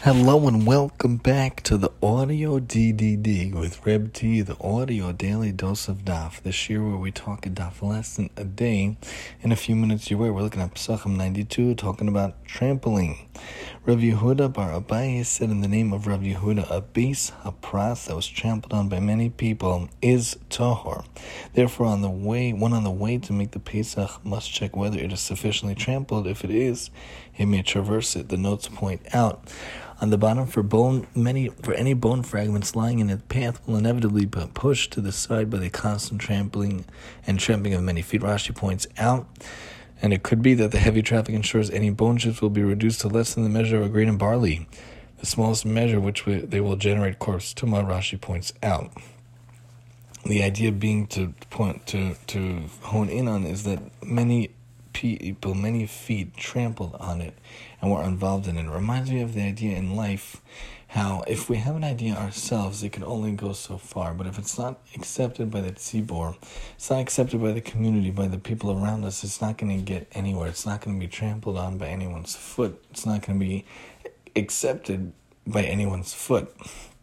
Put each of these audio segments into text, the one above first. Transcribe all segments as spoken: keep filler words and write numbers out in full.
Hello and welcome back to the Audio D D D with Reb T, the audio daily dose of daf. This year where we talk a daf lesson a day. In a few minutes you're aware, we're looking at Pesachim ninety-two, talking about trampling. Rav Yehuda bar Abaye said in the name of Rav Yehuda, a base, a pras that was trampled on by many people is tahor. Therefore, on the way, one on the way to make the Pesach must check whether it is sufficiently trampled. If it is, he may traverse it. The notes point out on the bottom, for bone, many for any bone fragments lying in its path will inevitably be pushed to the side by the constant trampling and trampling of many feet. Rashi points out, and it could be that the heavy traffic ensures any bone chips will be reduced to less than the measure of a grain of barley, the smallest measure which we, they will generate corpse tumah. Rashi points out. The idea being to point to to hone in on is that many people, many feet trampled on it and were involved in it. It reminds me of the idea in life, how if we have an idea ourselves, it can only go so far. But if it's not accepted by the tzibor, it's not accepted by the community, by the people around us, it's not going to get anywhere. It's not going to be trampled on by anyone's foot. It's not going to be accepted by anyone's foot.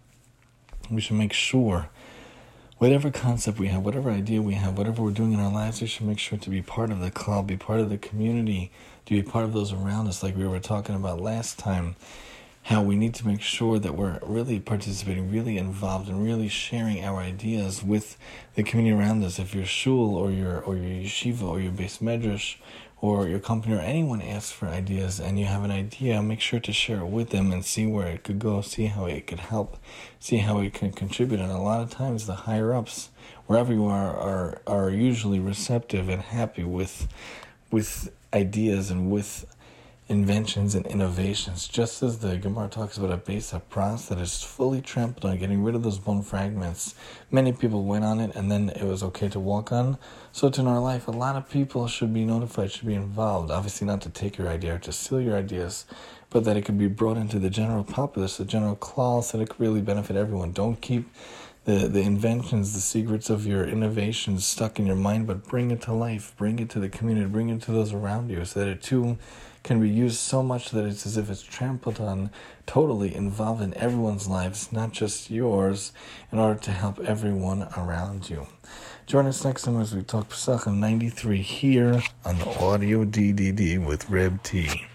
We should make sure whatever concept we have, whatever idea we have, whatever we're doing in our lives, we should make sure to be part of the club, be part of the community, to be part of those around us, like we were talking about last time, how we need to make sure that we're really participating, really involved, and really sharing our ideas with the community around us. If your shul or your or your yeshiva or your base medrash or your company or anyone asks for ideas and you have an idea, make sure to share it with them and see where it could go, see how it could help, see how it can contribute. And a lot of times the higher-ups, wherever you are, are are usually receptive and happy with with ideas and with inventions and innovations. Just as the Gemara talks about a base of pras that is fully trampled on, getting rid of those bone fragments. Many people went on it and then it was okay to walk on. So to in our life, a lot of people should be notified, should be involved. Obviously not to take your idea or to steal your ideas, but that it could be brought into the general populace, the general class, so that it could really benefit everyone. Don't keep the, the inventions, the secrets of your innovations stuck in your mind, but bring it to life, bring it to the community, bring it to those around you, so that it too can be used so much that it's as if it's trampled on, totally involved in everyone's lives, not just yours, in order to help everyone around you. Join us next time as we talk Pesachim ninety-three here on the Audio D D D with Reb T.